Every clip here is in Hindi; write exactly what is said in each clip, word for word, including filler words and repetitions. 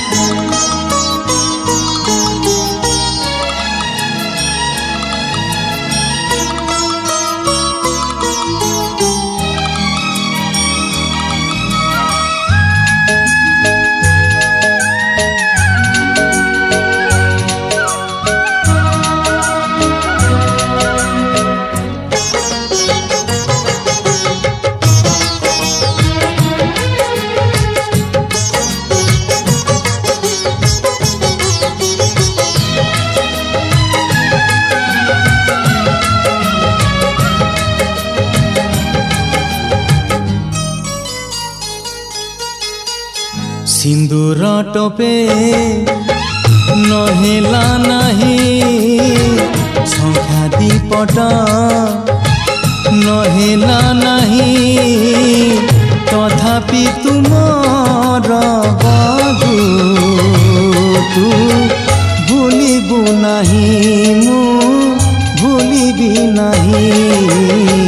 सिंदूर टोपे नहेला नहीं संख्या दीपट नहेला नहीं तथापि तुमर बधू तू भूलिबु नहीं मु भूलिबी नहीं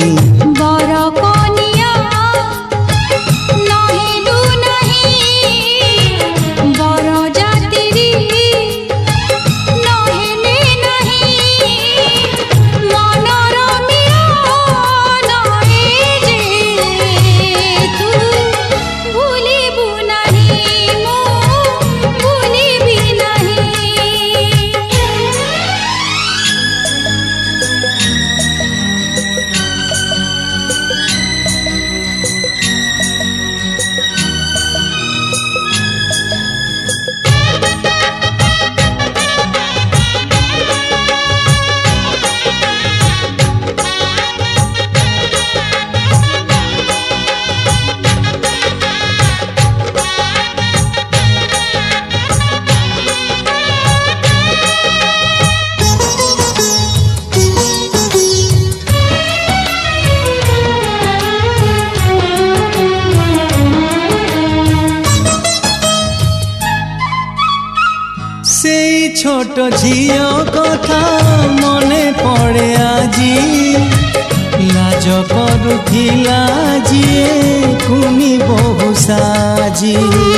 छोट झियो कथा मने पड़े आजी लाज करुथिला जिए कुनी बहु साजी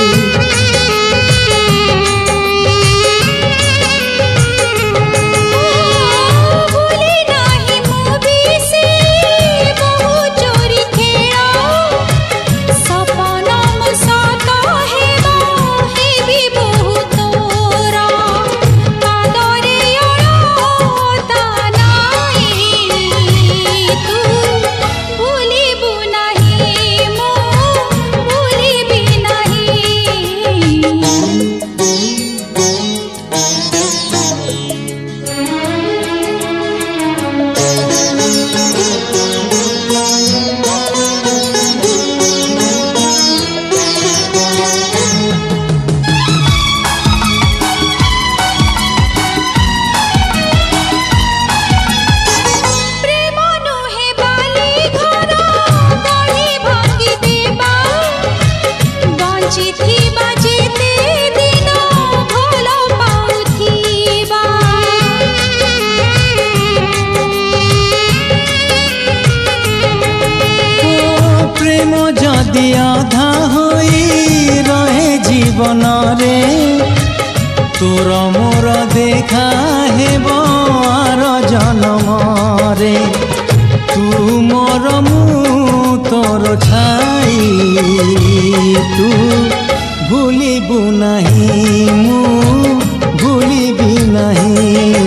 जदि आधा होई रहे जीवन रे तोर मोर देखा हेब आर जन्म रे तू मोर मु तोर छाई तू भूलिबु नहीं मु भूलिबी नहीं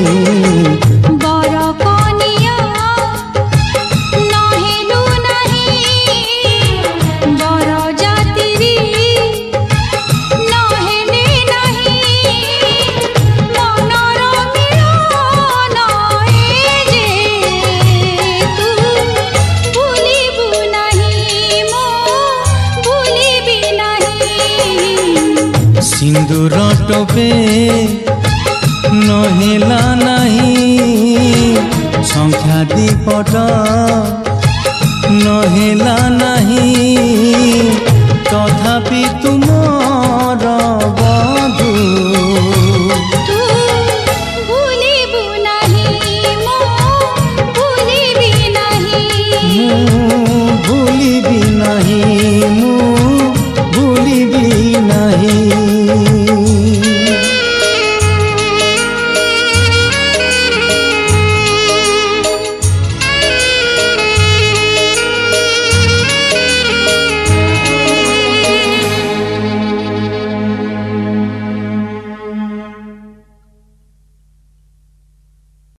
सिंदूर टोपे नहेला नहीं संख्या दीपट नहेला नहीं तथापि तू